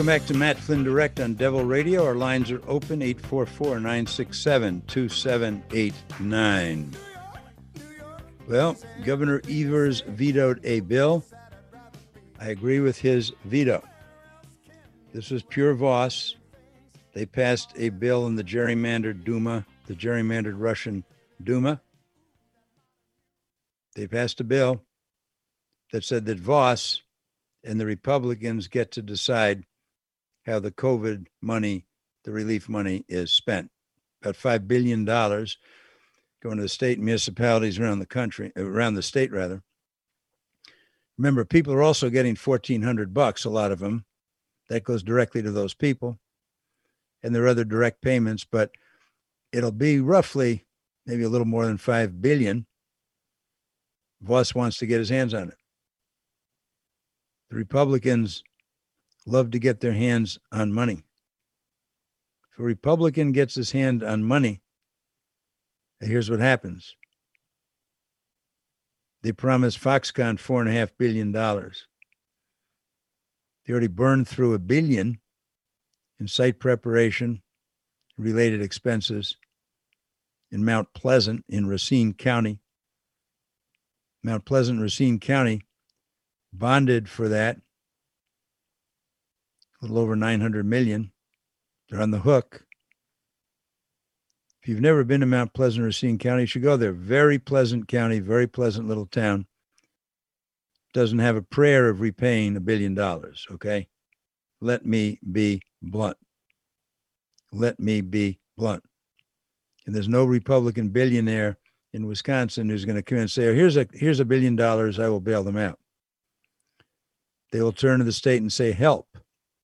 Welcome back to Matt Flynn Direct on Devil Radio. Our lines are open, 844-967-2789. Well, Governor Evers vetoed a bill. I agree with his veto. This was pure Voss. They passed a bill in the gerrymandered Duma, the gerrymandered Russian Duma. They passed a bill that said that Voss and the Republicans get to decide how the COVID money, the relief money, is spent. About $5 billion going to the state and municipalities around the country, around the state rather. Remember, people are also getting $1,400, a lot of them. That goes directly to those people. And there are other direct payments, but it'll be roughly maybe a little more than $5 billion. Voss wants to get his hands on it. The Republicans love to get their hands on money. If a Republican gets his hand on money, here's what happens. They promised Foxconn $4.5 billion. They already burned through $1 billion in site preparation, related expenses in Mount Pleasant in Racine County. Mount Pleasant, Racine County bonded for that, a little over $900 million. They're on the hook. If you've never been to Mount Pleasant, Racine County, you should go there. Very pleasant county, very pleasant little town. Doesn't have a prayer of repaying $1 billion, okay? Let me be blunt. Let me be blunt. And there's no Republican billionaire in Wisconsin who's going to come in and say, oh, here's $1 billion, I will bail them out. They will turn to the state and say, help.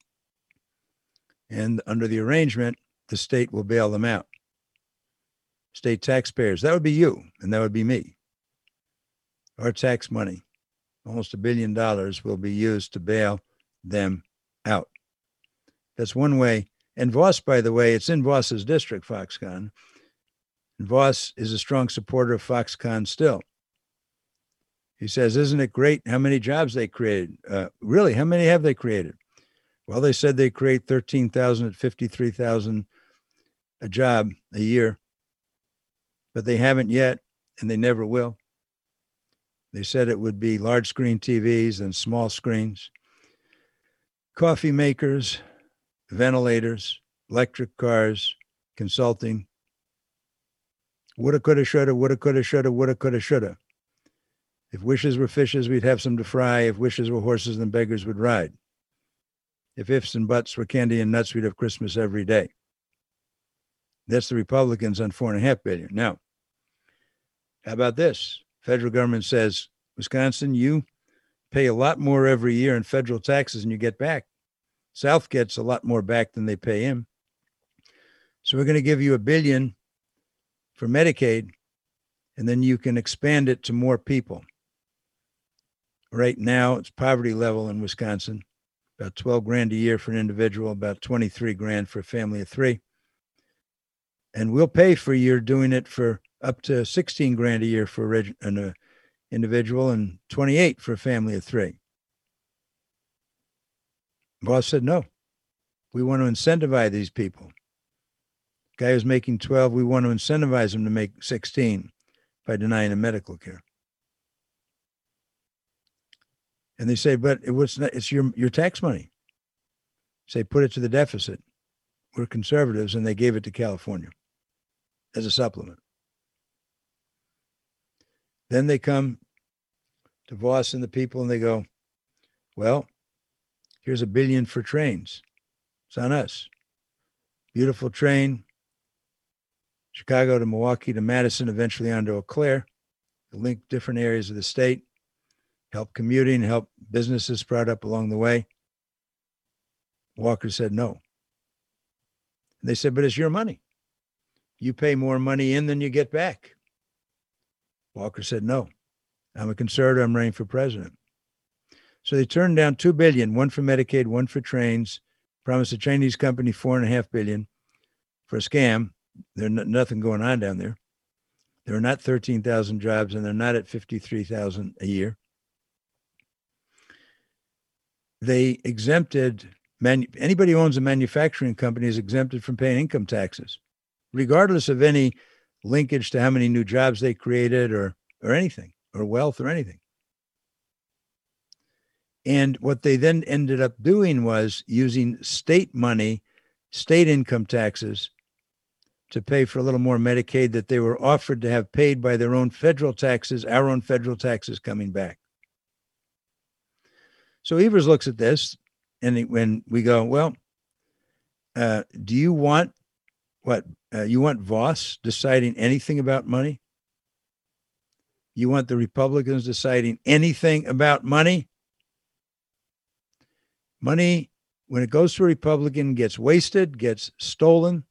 And under the arrangement, the state will bail them out. State taxpayers, that would be you, and that would be me. Our tax money, almost $1 billion, will be used to bail them out. That's one way. And Voss, by the way, it's in Voss's district, Foxconn. And Voss is a strong supporter of Foxconn still. He says, isn't it great how many jobs they created? Really, how many have they created? Well, they said they create 13,000 at 53,000 a job a year, but they haven't yet, and they never will. They said it would be large screen TVs and small screens, coffee makers, ventilators, electric cars, consulting. Woulda, coulda, shoulda, woulda, coulda, shoulda, woulda, coulda, shoulda. If wishes were fishes, we'd have some to fry. If wishes were horses, then beggars would ride. If ifs and buts were candy and nuts, we'd have Christmas every day. That's the Republicans on $4.5 billion. Now, how about this? Federal government says, Wisconsin, you pay a lot more every year in federal taxes than you get back. South gets a lot more back than they pay in. So we're going to give you $1 billion for Medicaid, and then you can expand it to more people. Right now, it's poverty level in Wisconsin, about 12 grand a year for an individual, about 23 grand for a family of three. And we'll pay for your doing it for up to 16 grand a year for an individual and 28 for a family of three. Boss said, no, we want to incentivize these people. Guy who's making 12, we want to incentivize him to make 16 by denying him medical care. And they say, but it's your tax money. Say, put it to the deficit. We're conservatives, and they gave it to California as a supplement. Then they come to Voss and the people, and they go, well, here's $1 billion for trains. It's on us. Beautiful train, Chicago to Milwaukee to Madison, eventually on to Eau Claire, to link different areas of the state, help commuting, help businesses sprout up along the way. Walker said no. And they said, but it's your money. You pay more money in than you get back. Walker said, no, I'm a conservative. I'm running for president. So they turned down $2 billion, one for Medicaid, one for trains, promised a Chinese company $4.5 billion for a scam. There's nothing going on down there. There are not 13,000 jobs, and they're not at 53,000 a year. They exempted Anybody who owns a manufacturing company is exempted from paying income taxes, regardless of any linkage to how many new jobs they created or anything, or wealth or anything. And what they then ended up doing was using state money, state income taxes, to pay for a little more Medicaid that they were offered to have paid by their own federal taxes, our own federal taxes coming back. So Evers looks at this, and when we go, well, do you want what? You want Voss deciding anything about money? You want the Republicans deciding anything about money? Money, when it goes to a Republican, gets wasted, gets stolen.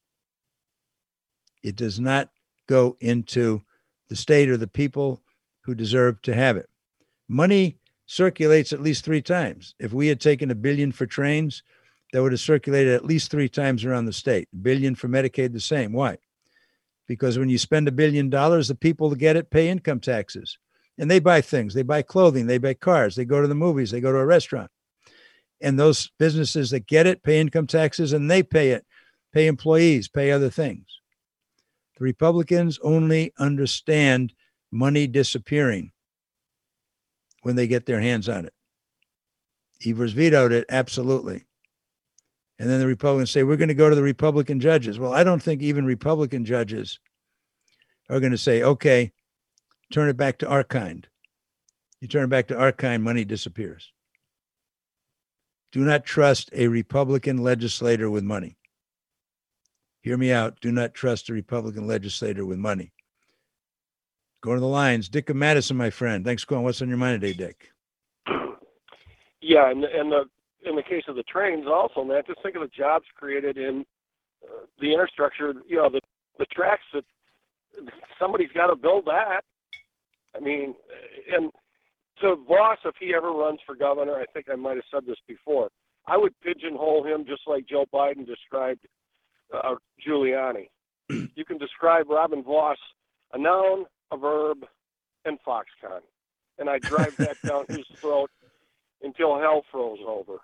It does not go into the state or the people who deserve to have it. Money circulates at least 3 times. If we had taken $1 billion for trains, that would have circulated at least 3 times around the state. $1 billion for Medicaid, the same. Why? Because when you spend $1 billion, the people that get it pay income taxes. And they buy things. They buy clothing. They buy cars. They go to the movies. They go to a restaurant. And those businesses that get it pay income taxes, and they pay it, pay employees, pay other things. The Republicans only understand money disappearing when they get their hands on it. Evers vetoed it, absolutely. And then the Republicans say, we're going to go to the Republican judges. Well, I don't think even Republican judges are going to say, okay, turn it back to our kind. You turn it back to our kind, money disappears. Do not trust a Republican legislator with money. Hear me out. Do not trust a Republican legislator with money. Going to the lines. Dick of Madison, my friend. Thanks for calling. What's on your mind today, Dick? Yeah, and in the case of the trains also, man, just think of the jobs created in the infrastructure, you know, the tracks that somebody's got to build that. I mean, and so Voss, if he ever runs for governor, I think I might have said this before, I would pigeonhole him just like Joe Biden described Giuliani. You can describe Robin Voss, a noun, a verb, and Foxconn. And I drive that down his throat until hell froze over.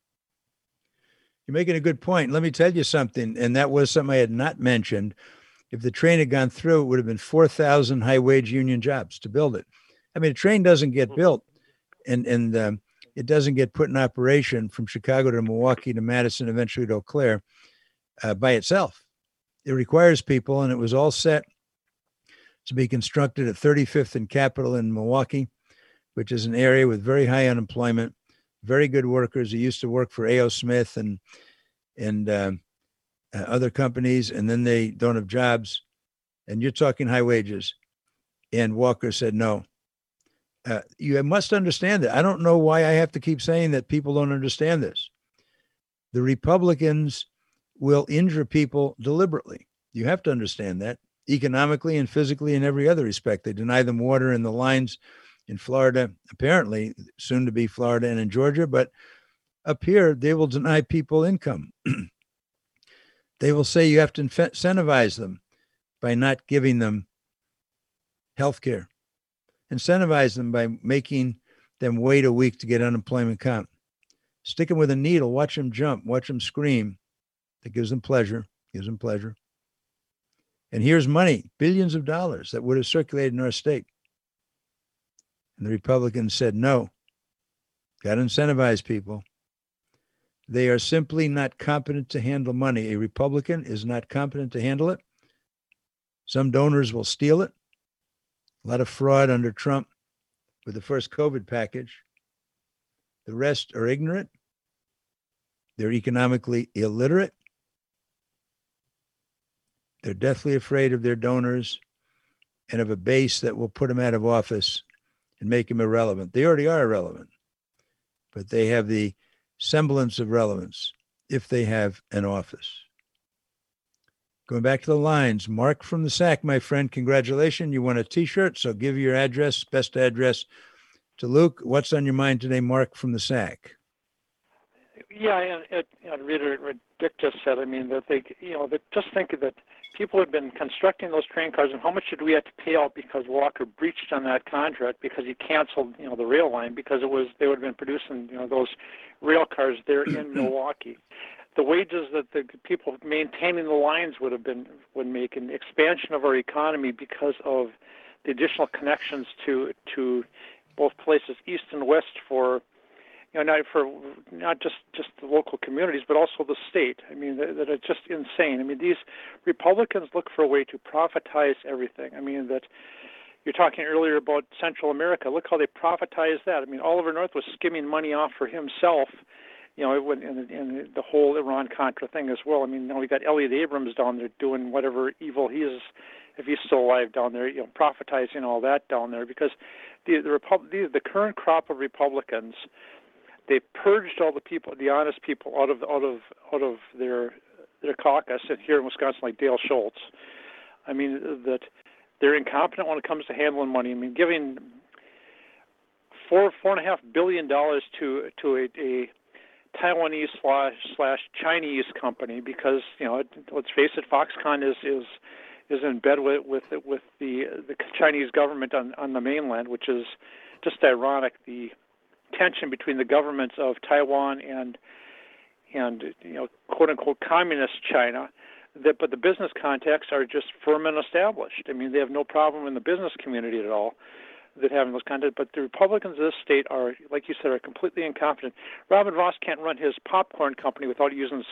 You're making a good point. Let me tell you something, and that was something I had not mentioned. If the train had gone through, it would have been 4,000 high-wage union jobs to build it. I mean, a train doesn't get built, and it doesn't get put in operation from Chicago to Milwaukee to Madison, eventually to Eau Claire, by itself. It requires people, and it was all set to be constructed at 35th and Capitol in Milwaukee, which is an area with very high unemployment, very good workers who used to work for A.O. Smith and other companies, and then they don't have jobs. And you're talking high wages. And Walker said, no. You must understand that. I don't know why I have to keep saying that people don't understand this. The Republicans will injure people deliberately. You have to understand that, economically and physically in every other respect. They deny them water in the lines in Florida, apparently soon to be Florida and in Georgia, but up here, they will deny people income. They will say you have to incentivize them by not giving them health care. Incentivize them by making them wait a week to get unemployment count. Stick them with a needle, watch them jump, watch them scream. That gives them pleasure, And here's money, billions of dollars that would have circulated in our state. And the Republicans said, no, got to incentivize people. They are simply not competent to handle money. A Republican is not competent to handle it. Some donors will steal it. A lot of fraud under Trump with the first COVID package. The rest are ignorant. They're economically illiterate. They're deathly afraid of their donors and of a base that will put them out of office and make them irrelevant. They already are irrelevant, but they have the semblance of relevance if they have an office. Going back to the lines, Mark from the SAC, my friend, congratulations. You won a T-shirt, so give your address, best address to Luke. What's on your mind today, Mark from the SAC? Yeah, and read what Dick just said. I mean, that they, that just think that people had been constructing those train cars, and how much did we have to pay out because Walker breached on that contract because he canceled, the rail line because they would have been producing, those rail cars there in Milwaukee. The wages that the people maintaining the lines would make, an expansion of our economy because of the additional connections to both places, east and west, for not just the local communities, but also the state. I mean, that it's just insane. I mean, these Republicans look for a way to profitize everything. I mean, that you're talking earlier about Central America. Look how they profitize that. I mean, Oliver North was skimming money off for himself, in the whole Iran-Contra thing as well. I mean, now we got Elliot Abrams down there doing whatever evil he is, if he's still alive down there, profitizing all that down there, because the current crop of Republicans, they purged all the people, the honest people, out of their caucus, and here in Wisconsin, like Dale Schultz. I mean, that they're incompetent when it comes to handling money. I mean, giving $4.5 billion to a Taiwanese slash Chinese company because let's face it, Foxconn is in bed with the Chinese government on the mainland, which is just ironic. The tension between the governments of Taiwan and quote unquote communist China, but the business contacts are just firm and established. I mean, they have no problem in the business community at all that having those contacts. But the Republicans of this state are, like you said, are completely incompetent. Robin Voss can't run his popcorn company without using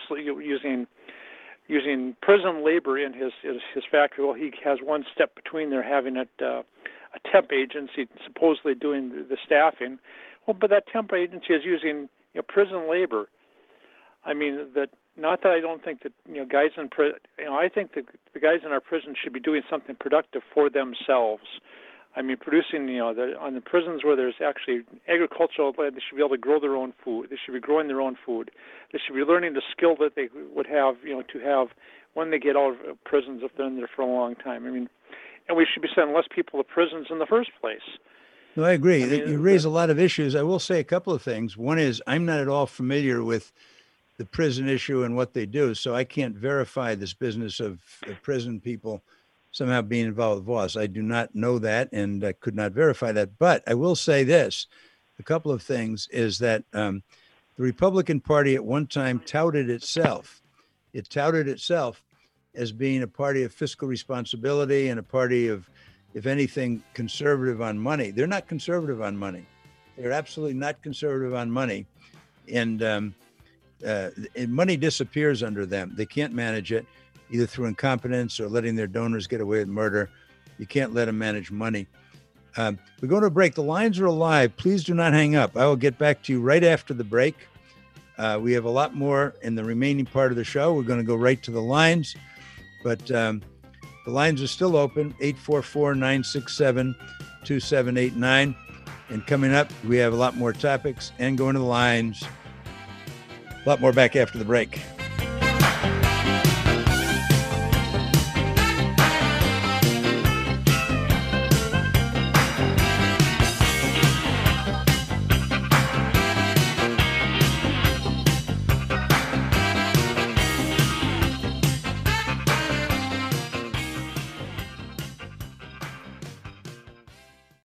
prison labor in his factory. Well, he has one step between there, having a temp agency supposedly doing the staffing. Well, but that temp agency is using prison labor. I mean, not that I don't think that guys in prison. I think that the guys in our prison should be doing something productive for themselves. I mean, producing on the prisons where there's actually agricultural land, they should be able to grow their own food. They should be growing their own food. They should be learning the skill that they would have to have when they get out of prisons if they're in there for a long time. I mean, and we should be sending less people to prisons in the first place. No, I agree. You raise a lot of issues. I will say a couple of things. One is I'm not at all familiar with the prison issue and what they do, so I can't verify this business of prison people somehow being involved with Voss. I do not know that, and I could not verify that. But I will say this, a couple of things, is that the Republican Party at one time touted itself. It touted itself as being a party of fiscal responsibility and a party of, if anything, conservative on money. They're not conservative on money. They're absolutely not conservative on money. And money disappears under them. They can't manage it, either through incompetence or letting their donors get away with murder. You can't let them manage money. We're going to break. The lines are alive. Please do not hang up. I will get back to you right after the break. We have a lot more in the remaining part of the show. We're going to go right to the lines, but the lines are still open, 844-967-2789. And coming up, we have a lot more topics and going to the lines. A lot more back after the break.